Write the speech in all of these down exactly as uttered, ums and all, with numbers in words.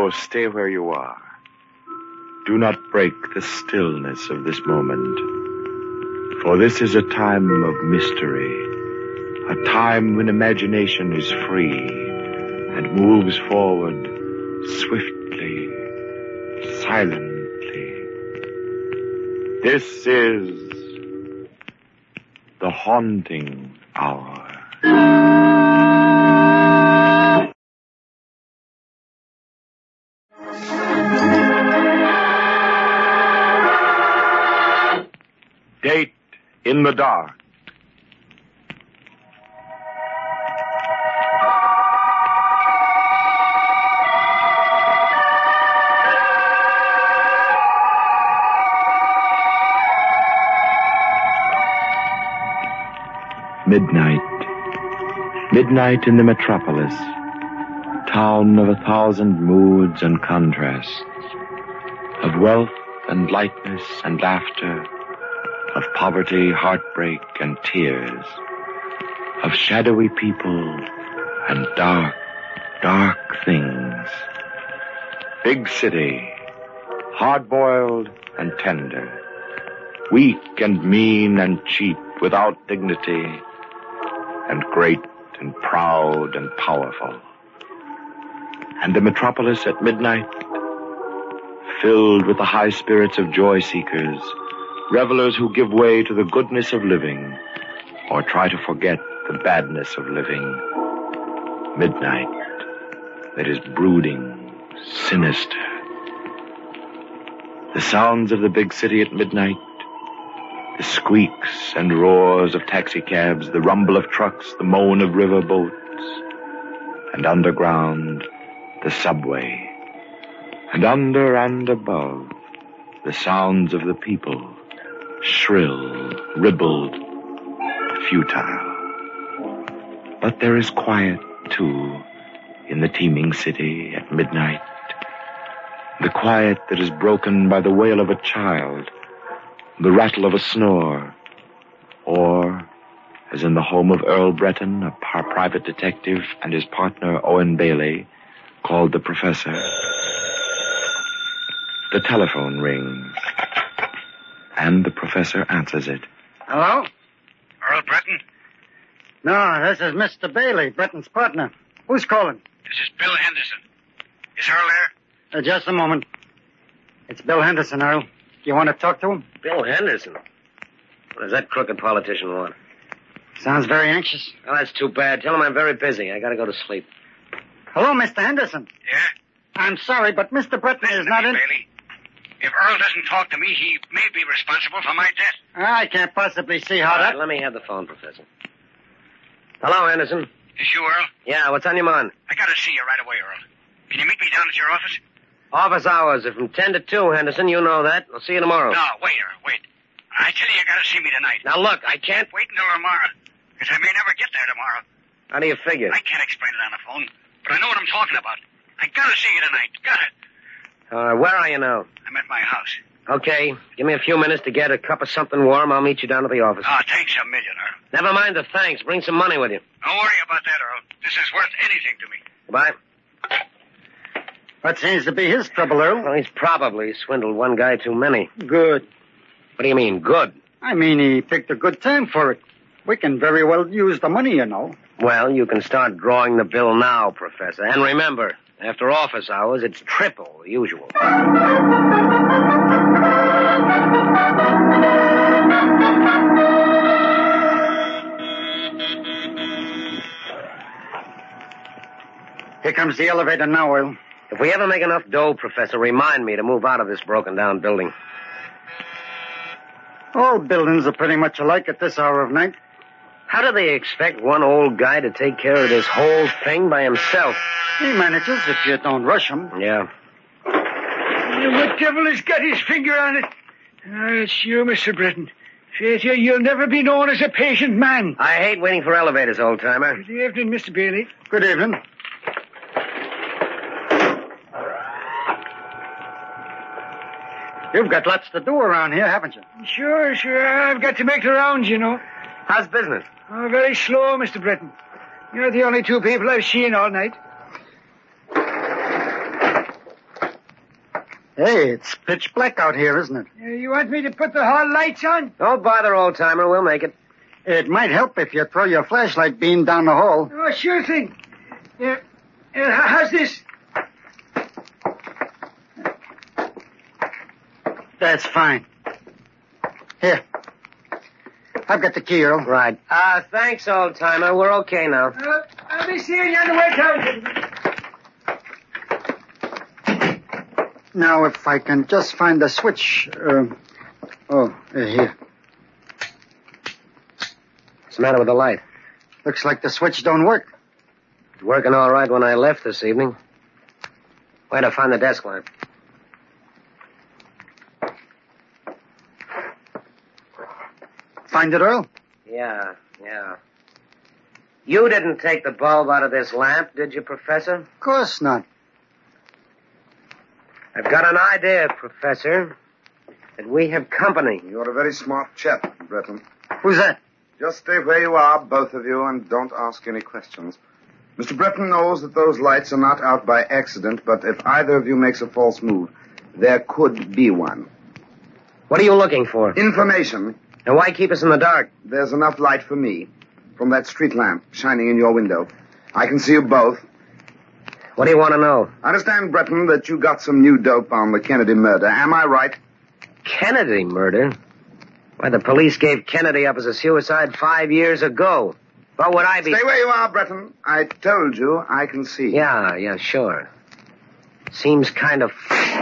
Oh, stay where you are. Do not break the stillness of this moment. For this is a time of mystery. A time when imagination is free and moves forward swiftly, silently. This is the haunting hour. Date in the dark. Midnight. Midnight in the metropolis. Town of a thousand moods and contrasts. Of wealth and lightness and laughter. Of poverty, heartbreak, and tears. Of shadowy people and dark, dark things. Big city. Hard-boiled and tender. Weak and mean and cheap without dignity. And great and proud and powerful. And the metropolis at midnight, filled with the high spirits of joy seekers, revelers who give way to the goodness of living, or try to forget the badness of living. Midnight that is brooding, sinister. The sounds of the big city at midnight, the squeaks and roars of taxicabs, the rumble of trucks, the moan of river boats, and underground, the subway, and under and above, the sounds of the people, shrill, ribald, futile. But there is quiet, too, in the teeming city at midnight. The quiet that is broken by the wail of a child, the rattle of a snore, or, as in the home of Earl Breton, a par- private detective, and his partner, Owen Bailey, called the Professor, the telephone rings, and the Professor answers it. Hello? Earl Breton? No, this is Mister Bailey, Breton's partner. Who's calling? This is Bill Henderson. Is Earl there? Uh, just a moment. It's Bill Henderson, Earl. You want to talk to him? Bill Henderson? What does that crooked politician want? Sounds very anxious. Oh, that's too bad. Tell him I'm very busy. I gotta go to sleep. Hello, Mister Henderson. Yeah? I'm sorry, but Mister Breton Listen is to not me, in... Bailey. If Earl doesn't talk to me, he may be responsible for my death. I can't possibly see how All right, that... let me have the phone, Professor. Hello, Henderson. Is you, Earl? Yeah, what's on your mind? I gotta see you right away, Earl. Can you meet me down at your office? Office hours are from ten to two, Henderson. You know that. I'll see you tomorrow. No, wait, Earl, wait. I tell you, you gotta see me tonight. Now, look, I can't... Wait until tomorrow, because I may never get there tomorrow. How do you figure? I can't explain it on the phone, but I know what I'm talking about. I gotta see you tonight. Got it. All right, where are you now? I'm at my house. Okay, give me a few minutes to get a cup of something warm. I'll meet you down at the office. Oh, thanks a million, Earl. Never mind the thanks. Bring some money with you. Don't worry about that, Earl. This is worth anything to me. Goodbye. What seems to be his trouble, Earl? Well, he's probably swindled one guy too many. Good. What do you mean, good? I mean, he picked a good time for it. We can very well use the money, you know. Well, you can start drawing the bill now, Professor. And remember, after office hours, it's triple the usual. Here comes the elevator now, Earl. If we ever make enough dough, Professor, remind me to move out of this broken-down building. All buildings are pretty much alike at this hour of night. How do they expect one old guy to take care of this whole thing by himself? He manages if you don't rush him. Yeah. What devil has got his finger on it? Oh, it's you, Mister Britton. Faith, you, you'll never be known as a patient man. I hate waiting for elevators, old-timer. Good evening, Mister Bailey. Good evening. You've got lots to do around here, haven't you? Sure, sure. I've got to make the rounds, you know. How's business? Oh, very slow, Mister Britton. You're the only two people I've seen all night. Hey, it's pitch black out here, isn't it? Uh, you want me to put the hall lights on? Don't bother, old-timer. We'll make it. It might help if you throw your flashlight beam down the hall. Oh, sure thing. Yeah. Uh, how's this? That's fine. Here. I've got the key, Earl. Right. Uh, thanks, old-timer. We're okay now. Uh, I'll be seeing you on the way down. Now, if I can just find the switch. Uh, oh, uh, here. What's the matter with the light? Looks like the switch don't work. It's working all right when I left this evening. Where'd I find the desk lamp? Find it, Earl? Yeah, yeah. You didn't take the bulb out of this lamp, did you, Professor? Of course not. I've got an idea, Professor, that we have company. You're a very smart chap, Breton. Who's that? Just stay where you are, both of you, and don't ask any questions. Mister Breton knows that those lights are not out by accident, but if either of you makes a false move, there could be one. What are you looking for? Information. And why keep us in the dark? There's enough light for me from that street lamp shining in your window. I can see you both. What do you want to know? I understand, Breton, that you got some new dope on the Kennedy murder. Am I right? Kennedy murder? Why, the police gave Kennedy up as a suicide five years ago. What would I be... Stay where you are, Breton. I told you I can see. Yeah, yeah, sure. Seems kind of...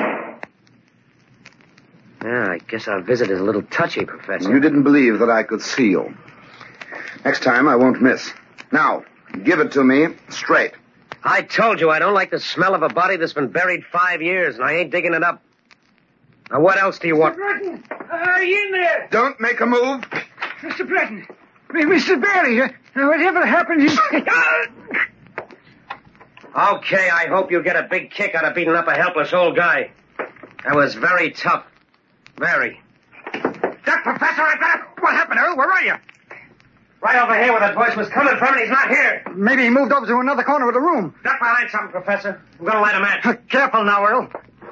Yeah, I guess our visit is a little touchy, Professor. You didn't believe that I could see you. Next time, I won't miss. Now, give it to me straight. I told you I don't like the smell of a body that's been buried five years, and I ain't digging it up. Now, what else do you want? Mister Breton, are you in there? Don't make a move. Mister Breton, Mister Barry, uh, whatever happened is... Okay, I hope you get a big kick out of beating up a helpless old guy. That was very tough. Very. That Professor, I got it. What happened, Earl? Where are you? Right over here where that voice was coming from, and he's not here. Maybe he moved over to another corner of the room. Duck my light something, Professor. I'm going to light a match. Careful now, Earl.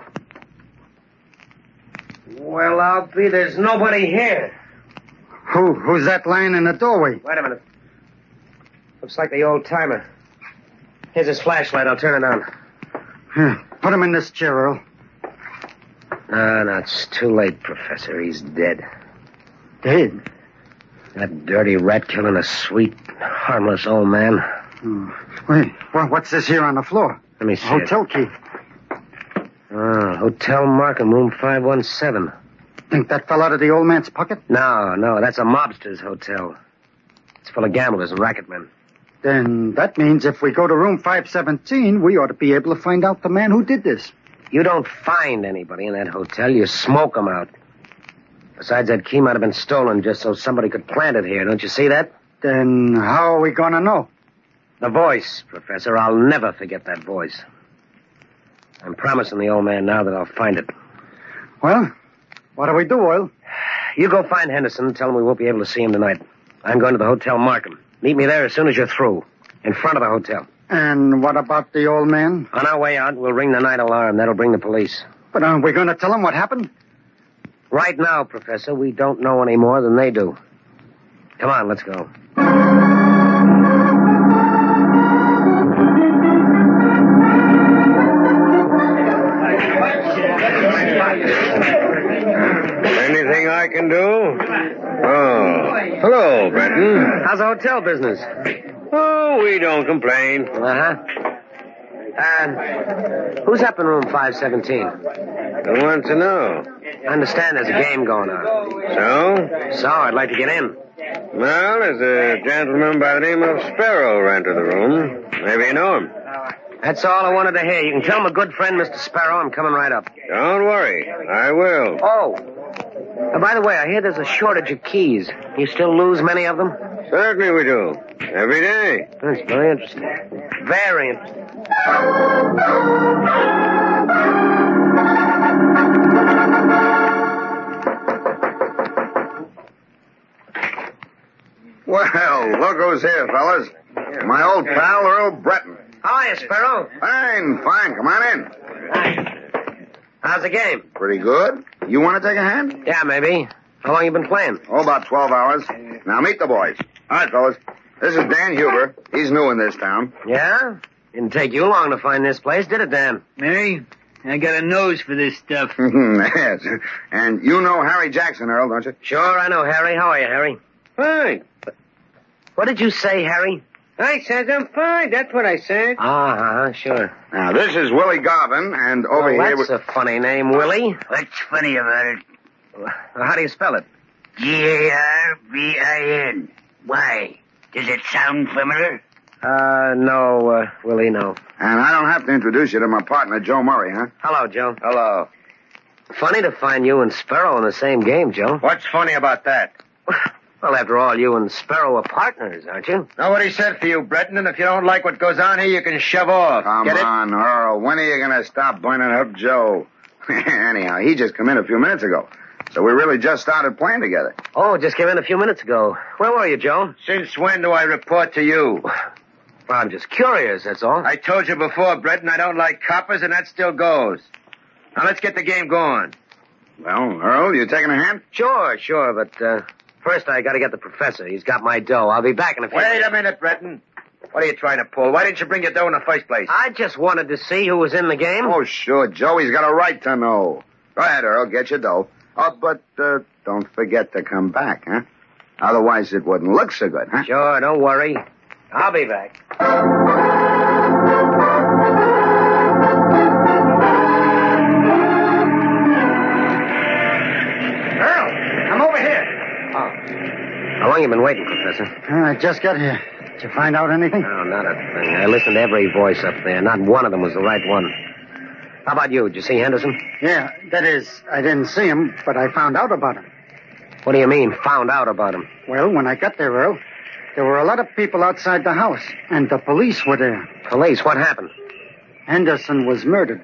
Well, I'll be. There's nobody here. Who? Who's that lying in the doorway? Wait a minute. Looks like the old timer. Here's his flashlight. I'll turn it on. Here, put him in this chair, Earl. No, no, it's too late, Professor. He's dead. Dead? That dirty rat killing a sweet, harmless old man. Oh. Wait, well, what's this here on the floor? Let me see Hotel it. key. Oh, Hotel Markham, room five one seven. Think that fell out of the old man's pocket? No, no, that's a mobster's hotel. It's full of gamblers and racketmen. Then that means if we go to room five seventeen, we ought to be able to find out the man who did this. You don't find anybody in that hotel. You smoke them out. Besides, that key might have been stolen just so somebody could plant it here. Don't you see that? Then how are we going to know? The voice, Professor. I'll never forget that voice. I'm promising the old man now that I'll find it. Well, what do we do, Oil? You go find Henderson and tell him we won't be able to see him tonight. I'm going to the Hotel Markham. Meet me there as soon as you're through. In front of the hotel. And what about the old man? On our way out, we'll ring the night alarm. That'll bring the police. But aren't we going to tell him what happened? Right now, Professor, we don't know any more than they do. Come on, let's go. Anything I can do? Oh, hello, Breton. How's the hotel business? Oh, we don't complain. Uh-huh. Uh, who's up in room five seventeen? I want to know. I understand there's a game going on. So? So, I'd like to get in. Well, there's a gentleman by the name of Sparrow rented the room. Maybe you know him. That's all I wanted to hear. You can tell my good friend, Mister Sparrow, I'm coming right up. Don't worry. I will. Oh. Uh, by the way, I hear there's a shortage of keys. You still lose many of them? Certainly we do. Every day. That's very interesting. Very interesting. Well, look who's here, fellas. My old pal, Earl Breton. Hiya, Sparrow. Fine, fine. Come on in. How's the game? Pretty good. You want to take a hand? Yeah, maybe. How long you been playing? Oh, about twelve hours. Now meet the boys. All right, fellas. This is Dan Huber. He's new in this town. Yeah? Didn't take you long to find this place, did it, Dan? Mary, I got a nose for this stuff. Yes. And you know Harry Jackson, Earl, don't you? Sure, I know Harry. How are you, Harry? Fine. What did you say, Harry? I said I'm fine. That's what I said. Ah, uh sure. Now, this is Willie Garvin, and over Well, here... that's we- a funny name, Willie. What's funny about it? How do you spell it? G A R V I N. Why? Does it sound familiar? Uh, no, uh, Willie, no. And I don't have to introduce you to my partner, Joe Murray, huh? Hello, Joe. Hello. Funny to find you and Sparrow in the same game, Joe. What's funny about that? Well, after all, you and Sparrow are partners, aren't you? Nobody said for you, Breton, and if you don't like what goes on here, you can shove off. Come Get it? on, Earl. When are you going to stop burning up Joe? Anyhow, he just come in a few minutes ago. So we really just started playing together. Oh, just came in a few minutes ago. Where were you, Joe? Since when do I report to you? Well, I'm just curious, that's all. I told you before, Breton, I don't like coppers, and that still goes. Now, let's get the game going. Well, Earl, you taking a hand? Sure, sure, but, uh, first I gotta get the professor. He's got my dough. I'll be back in a few Wait minutes. a minute, Breton. What are you trying to pull? Why didn't you bring your dough in the first place? I just wanted to see who was in the game. Oh, sure. Joey's got a right to know. Go ahead, Earl. Get your dough. Oh, but uh, don't forget to come back, huh? Otherwise, it wouldn't look so good, huh? Sure, don't worry. I'll be back. Earl, I'm over here. How long you been waiting, Professor? Uh, I just got here. Did you find out anything? No, not a thing. I listened to every voice up there. Not one of them was the right one. How about you? Did you see Henderson? Yeah, that is, I didn't see him, but I found out about him. What do you mean, found out about him? Well, when I got there, Earl, there were a lot of people outside the house, and the police were there. Police, what happened? Henderson was murdered.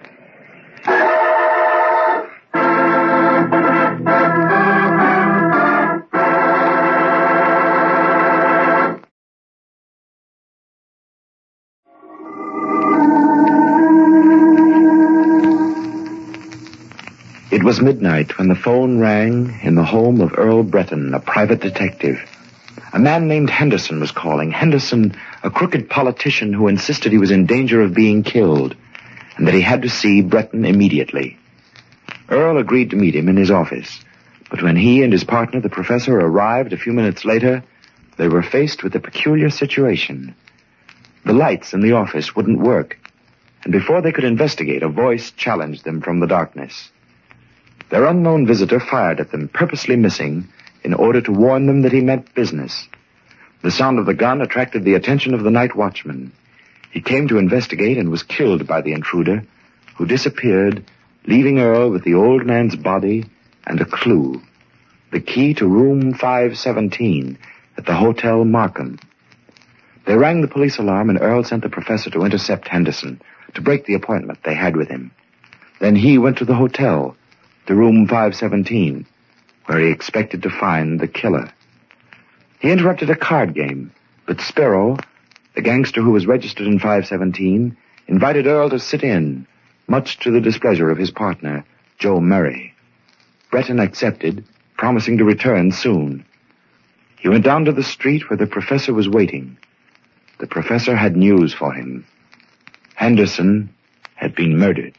It was midnight when the phone rang in the home of Earl Breton, a private detective. A man named Henderson was calling. Henderson, a crooked politician who insisted he was in danger of being killed, and that he had to see Breton immediately. Earl agreed to meet him in his office, but when he and his partner, the professor, arrived a few minutes later, they were faced with a peculiar situation. The lights in the office wouldn't work, and before they could investigate, a voice challenged them from the darkness. Their unknown visitor fired at them, purposely missing, in order to warn them that he meant business. The sound of the gun attracted the attention of the night watchman. He came to investigate and was killed by the intruder, who disappeared, leaving Earl with the old man's body and a clue, the key to room five seventeen at the Hotel Markham. They rang the police alarm, and Earl sent the professor to intercept Henderson, to break the appointment they had with him. Then he went to the hotel, to room five seventeen, where he expected to find the killer. He interrupted a card game, but Sparrow, the gangster who was registered in five seventeen, invited Earl to sit in, much to the displeasure of his partner, Joe Murray. Breton accepted, promising to return soon. He went down to the street where the professor was waiting. The professor had news for him. Henderson had been murdered.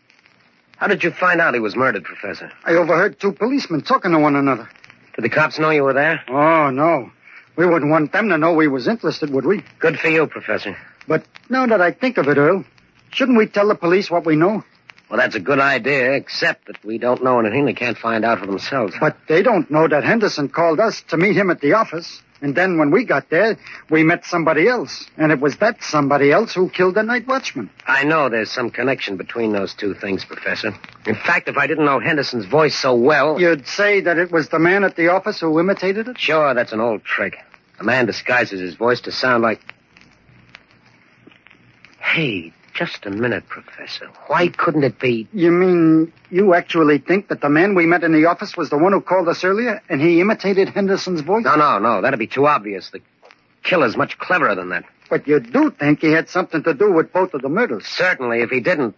How did you find out he was murdered, Professor? I overheard two policemen talking to one another. Did the cops know you were there? Oh, no. We wouldn't want them to know we was interested, would we? Good for you, Professor. But now that I think of it, Earl, shouldn't we tell the police what we know? Well, that's a good idea, except that we don't know anything they can't find out for themselves. But they don't know that Henderson called us to meet him at the office. And then when we got there, we met somebody else. And it was that somebody else who killed the night watchman. I know there's some connection between those two things, Professor. In fact, if I didn't know Henderson's voice so well... You'd say that it was the man at the office who imitated it? Sure, that's an old trick. A man disguises his voice to sound like... Hey, just a minute, Professor. Why couldn't it be... You mean you actually think that the man we met in the office was the one who called us earlier, and he imitated Henderson's voice? No, no, no. That'd be too obvious. The killer's much cleverer than that. But you do think he had something to do with both of the murders? Certainly, if he didn't,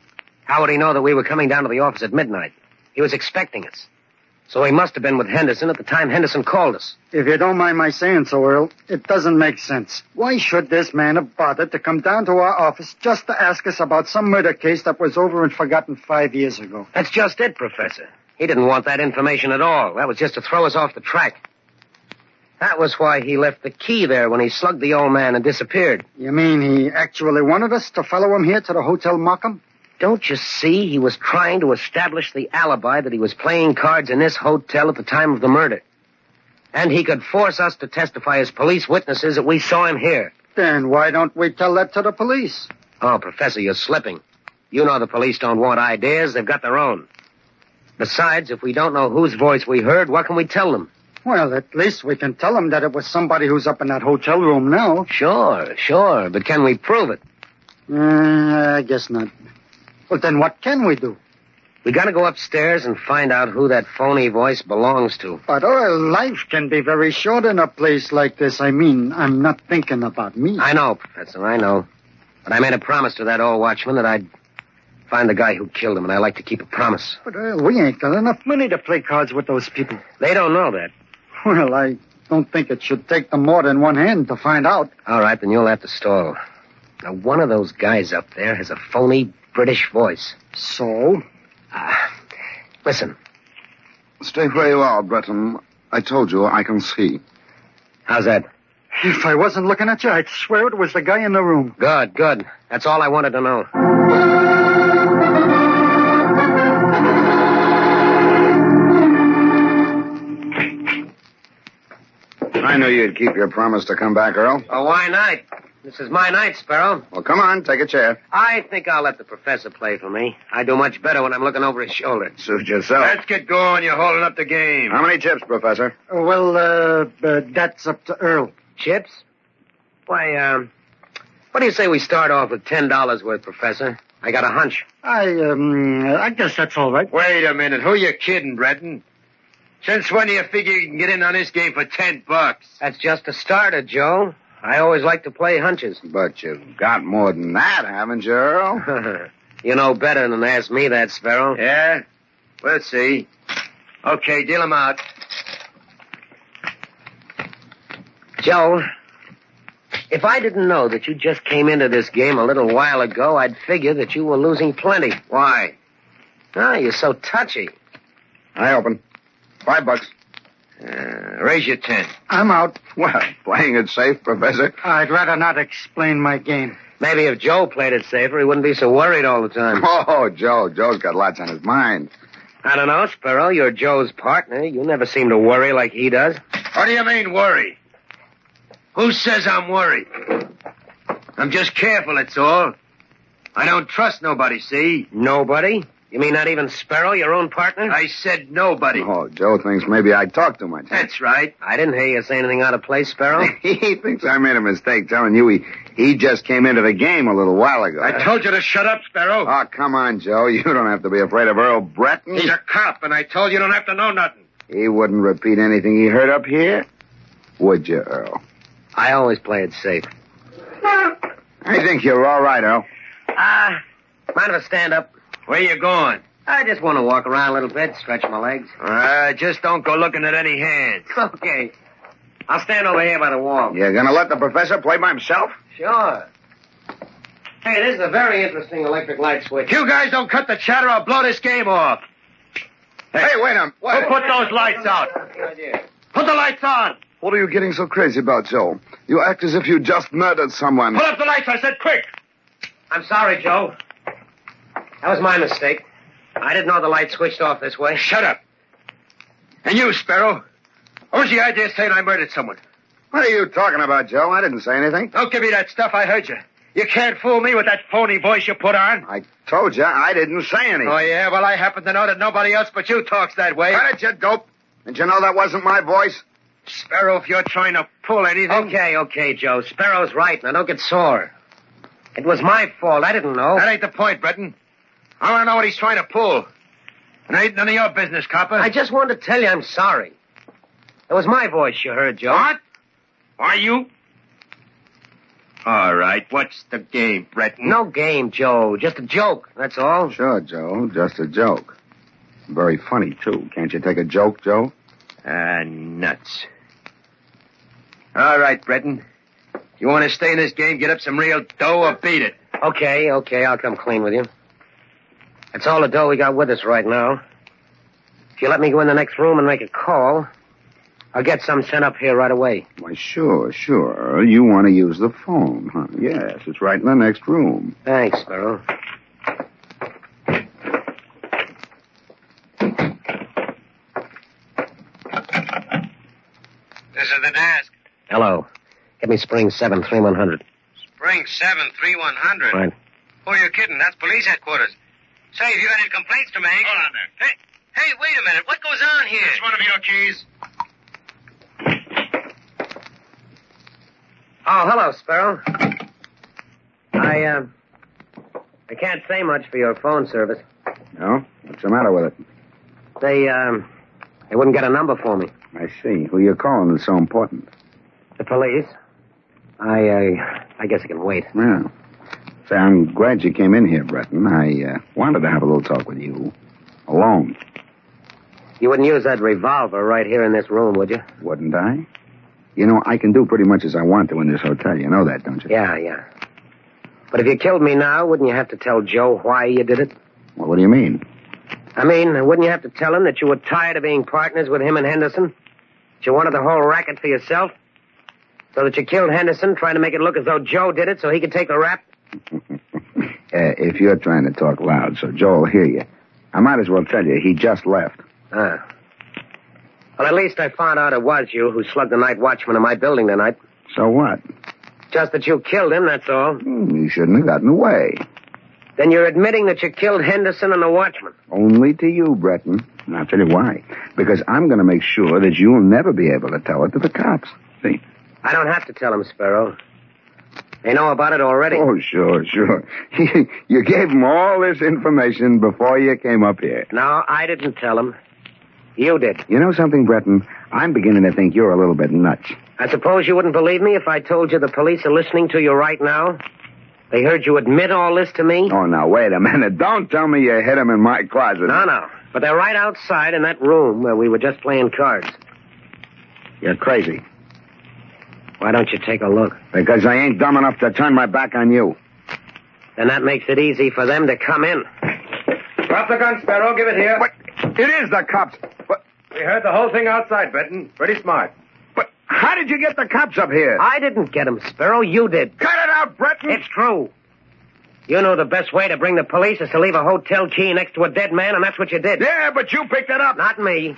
How would he know that we were coming down to the office at midnight? He was expecting us. So he must have been with Henderson at the time Henderson called us. If you don't mind my saying so, Earl, it doesn't make sense. Why should this man have bothered to come down to our office just to ask us about some murder case that was over and forgotten five years ago? That's just it, Professor. He didn't want that information at all. That was just to throw us off the track. That was why he left the key there when he slugged the old man and disappeared. You mean he actually wanted us to follow him here to the Hotel Markham? Don't you see? He was trying to establish the alibi that he was playing cards in this hotel at the time of the murder. And he could force us to testify as police witnesses that we saw him here. Then why don't we tell that to the police? Oh, Professor, you're slipping. You know the police don't want ideas. They've got their own. Besides, if we don't know whose voice we heard, what can we tell them? Well, at least we can tell them that it was somebody who's up in that hotel room now. Sure, sure. But can we prove it? Uh, I guess not. Well, then what can we do? We gotta go upstairs and find out who that phony voice belongs to. But our life can be very short in a place like this. I mean, I'm not thinking about me. I know, Professor, I know. But I made a promise to that old watchman that I'd find the guy who killed him, and I like to keep a promise. But uh, we ain't got enough money to play cards with those people. They don't know that. Well, I don't think it should take them more than one hand to find out. All right, then you'll have to stall. Now, one of those guys up there has a phony British voice. So? Ah, listen. Stay where you are, Breton. I told you I can see. How's that? If I wasn't looking at you, I'd swear it was the guy in the room. Good, good. That's all I wanted to know. I knew you'd keep your promise to come back, Earl. Oh, why not? This is my night, Sparrow. Well, come on, take a chair. I think I'll let the professor play for me. I do much better when I'm looking over his shoulder. Suit yourself. Let's get going. You're holding up the game. How many chips, Professor? Uh, well, uh, uh, that's up to Earl. Chips? Why, um, what do you say we start off with ten dollars worth, Professor? I got a hunch. I, um, I guess that's all right. Wait a minute. Who you kidding, Breton? Since when do you figure you can get in on this game for ten bucks? That's just a starter, Joe. I always like to play hunches. But you've got more than that, haven't you, Earl? You know better than to ask me that, Sparrow. Yeah? We'll see. Okay, deal 'em out. Joe, if I didn't know that you just came into this game a little while ago, I'd figure that you were losing plenty. Why? Oh, you're so touchy. I open. Five bucks. Uh, raise your ten. I'm out. Well, playing it safe, Professor. I'd rather not explain my game. Maybe if Joe played it safer, he wouldn't be so worried all the time. Oh, Joe. Joe's got lots on his mind. I don't know, Sparrow. You're Joe's partner. You never seem to worry like he does. What do you mean, worry? Who says I'm worried? I'm just careful, that's all. I don't trust nobody, see? Nobody? You mean not even Sparrow, your own partner? I said nobody. Oh, Joe thinks maybe I talk too much. That's right. I didn't hear you say anything out of place, Sparrow. He thinks I made a mistake telling you he, he just came into the game a little while ago. I told you to shut up, Sparrow. Oh, come on, Joe. You don't have to be afraid of Earl Breton. He's a cop, and I told you don't have to know nothing. He wouldn't repeat anything he heard up here, would you, Earl? I always play it safe. I think you're all right, Earl. Ah, uh, mind if I stand up? Where you going? I just want to walk around a little bit, stretch my legs. Uh, just don't go looking at any hands. Okay. I'll stand over here by the wall. You're going to let the professor play by himself? Sure. Hey, this is a very interesting electric light switch. You guys don't cut the chatter, I'll blow this game off. Hey, hey wait a minute. Who put those lights out? Put the lights on. What are you getting so crazy about, Joe? You act as if you just murdered someone. Put up the lights, I said, quick. I'm sorry, Joe. That was my mistake. I didn't know the light switched off this way. Shut up. And you, Sparrow. What was the idea of saying I murdered someone? What are you talking about, Joe? I didn't say anything. Don't give me that stuff. I heard you. You can't fool me with that phony voice you put on. I told you I didn't say anything. Oh, yeah? Well, I happen to know that nobody else but you talks that way. Cut it, you dope. Didn't you know that wasn't my voice? Sparrow, if you're trying to pull anything... Okay, okay, Joe. Sparrow's right. Now, don't get sore. It was my fault. I didn't know. That ain't the point, Breton. I want to know what he's trying to pull. And it ain't none of your business, copper. I just wanted to tell you I'm sorry. It was my voice you heard, Joe. What? Why, you... All right, what's the game, Breton? No game, Joe. Just a joke, that's all. Sure, Joe. Just a joke. Very funny, too. Can't you take a joke, Joe? Ah, nuts. All right, Breton. You want to stay in this game, get up some real dough, or beat it? Okay, okay, I'll come clean with you. That's all the dough we got with us right now. If you let me go in the next room and make a call, I'll get some sent up here right away. Why, sure, sure. You want to use the phone, huh? Yes, it's right in the next room. Thanks, Sparrow. This is the desk. Hello. Get me Spring seven three one hundred. Spring seven three one hundred? Right. Who are you kidding? That's police headquarters. Say, have you got any complaints to make? Hold on there. Hey, hey, wait a minute. What goes on here? It's one of your keys. Oh, hello, Sparrow. I, uh, I can't say much for your phone service. No? What's the matter with it? They, um, they wouldn't get a number for me. I see. Who you calling is so important. The police. I, uh, I guess I can wait. Yeah. Say, I'm glad you came in here, Breton. I, uh, wanted to have a little talk with you. Alone. You wouldn't use that revolver right here in this room, would you? Wouldn't I? You know, I can do pretty much as I want to in this hotel. You know that, don't you? Yeah, yeah. But if you killed me now, wouldn't you have to tell Joe why you did it? Well, what do you mean? I mean, wouldn't you have to tell him that you were tired of being partners with him and Henderson? That you wanted the whole racket for yourself? So that you killed Henderson, trying to make it look as though Joe did it so he could take the rap? uh, if you're trying to talk loud so Joe will hear you, I might as well tell you he just left. Ah. Well, at least I found out it was you who slugged the night watchman in my building tonight. So what? Just that you killed him, that's all. Hmm, you shouldn't have gotten away. Then you're admitting that you killed Henderson and the watchman. Only to you, Breton. And I'll tell you why. Because I'm going to make sure that you'll never be able to tell it to the cops. See? I don't have to tell him, Sparrow. They know about it already. Oh, sure, sure. You gave them all this information before you came up here. No, I didn't tell him. You did. You know something, Breton? I'm beginning to think you're a little bit nuts. I suppose you wouldn't believe me if I told you the police are listening to you right now? They heard you admit all this to me? Oh, now, wait a minute. Don't tell me you hid them in my closet. No, no. But they're right outside in that room where we were just playing cards. You're crazy. Why don't you take a look? Because I ain't dumb enough to turn my back on you. Then that makes it easy for them to come in. Drop the gun, Sparrow. Give it here. What? It is the cops. What? We heard the whole thing outside, Breton. Pretty smart. But how did you get the cops up here? I didn't get them, Sparrow. You did. Cut it out, Breton. It's true. You know the best way to bring the police is to leave a hotel key next to a dead man, and that's what you did. Yeah, but you picked it up. Not me.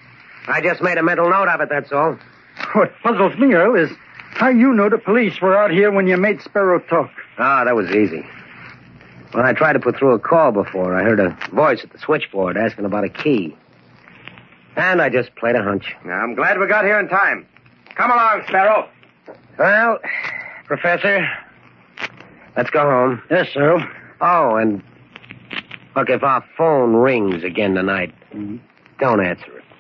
I just made a mental note of it, that's all. What puzzles me, Earl, is how you know the police were out here when you made Sparrow talk. Ah, that was easy. When I tried to put through a call before, I heard a voice at the switchboard asking about a key. And I just played a hunch. Now, I'm glad we got here in time. Come along, Sparrow. Well, Professor, let's go home. Yes, Earl. Oh, and look, if our phone rings again tonight, mm-hmm. don't answer it.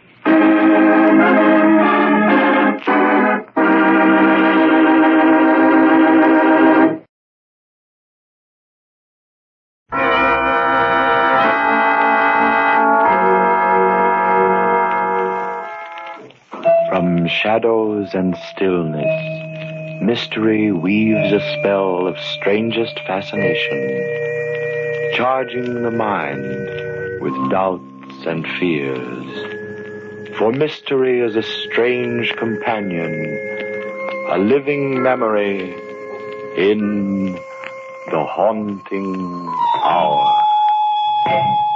From shadows and stillness, mystery weaves a spell of strangest fascination, charging the mind with doubts and fears. For mystery is a strange companion, a living memory in the haunting hour.